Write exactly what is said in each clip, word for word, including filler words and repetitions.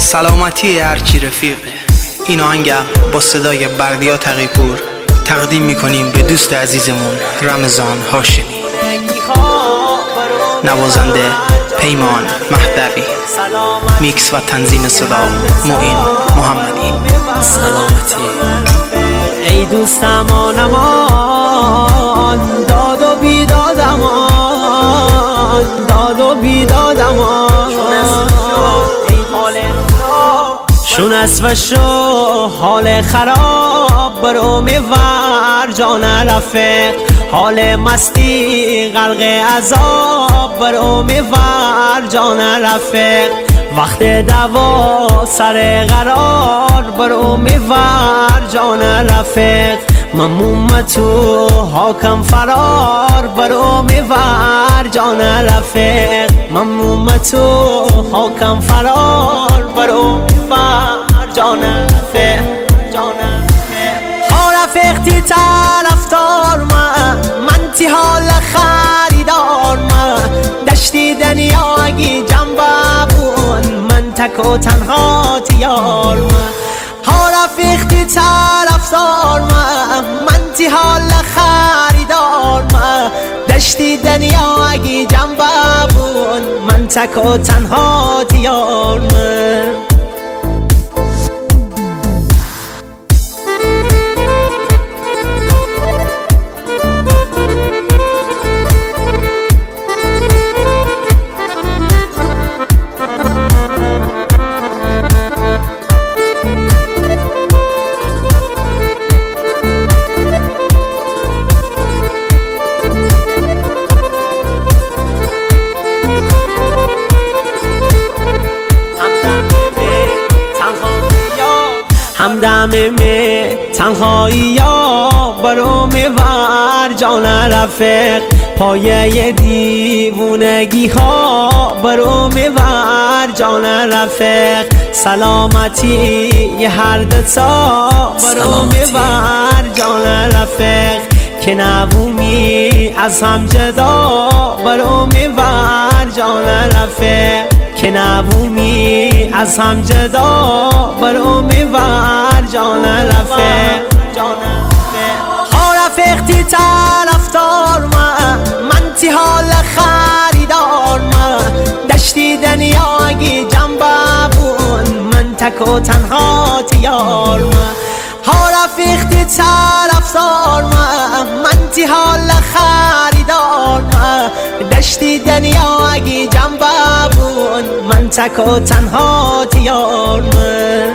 سلامتی هرچی رفیقه. این آهنگم با صدای بردیا تقی‌پور تقدیم میکنیم به دوست عزیزمون رمضان هاشمی. نوازنده پیمان مهدوی. میکس و تنظیم صدا معین محمدی. سلامتی ای دوستمان امان، داد و بیدادمان، داد و بیدادمان شون است و شو حال خراب برو میور جان رفیق، حال مستی غرق عذاب برو میور جان رفیق، وقت دوا سر قرار برو میور جان رفیق، مموم تو حاکم فرار برو میور جان رفیق، مموم تو حاکم فرار برو میور جان رفیق، جان رفیق. ها رفیقتی طرفدار من، من تی حال خریدار من، دشتی دنیا اگی جنبه بون من تک و تنها تیار من. ها رفیقتی طرفدار من، من تی حال خریدار من، دشتی دنیا اگی جنبه بون من تک و تنها تیار من. همدم می تنهایی یا برو میور جان رفیق، پایه دیوونگی ها برو میور جان رفیق، سلامتی یه هر دتا برو میور جان رفیق، که نبومی از هم جدا برو میور جان رفیق، که نبومی از هم جدا برو میور جان رفیق، جان رفیق. ها رفیقتی طرفدار من، من تی حال خریدار من، دشتی دنیا اگی جنبه بون من تک و تنها تیار من. ها رفیقتی طرفدار من، من تی حال خریدار من، دشتی دنیا اگی جنبه بون من تک و تنها تیار من.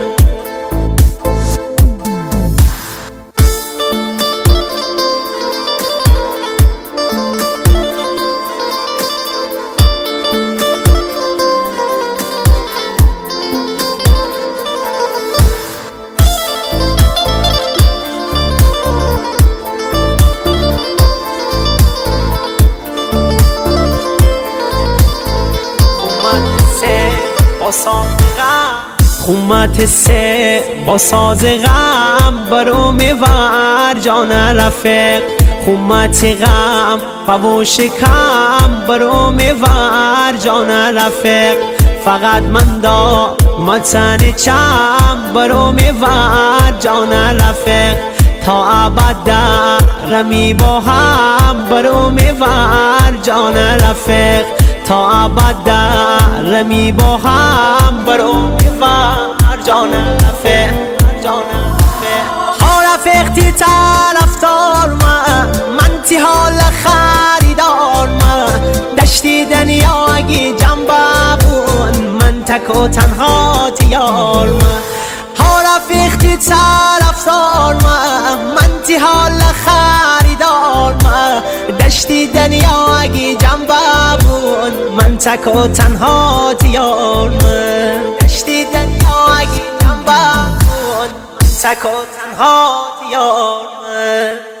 خومت سه با ساز غم برو میور جان رفیق، خومت غم و شکم برو میور جان رفیق، فقط من دا متن چم برو میور جان رفیق، تا ابد رمی با هم برو میور جان رفیق، تا ابد رمی با هم برو میور جان رفیق، جان رفیق. ها رفیقتی طرفدار من، من تی حال خریدار من، دشتی دنیا اگی جنبه بون من تک و تنها تیار من. ها رفیقتی طرفدار من، من تی حال خریدار من، دشتی دنیا اگی جنبه بون من تک و تنها تیار من، دشتی دنیا اگی جنبه بون من تک و تنها تیار من.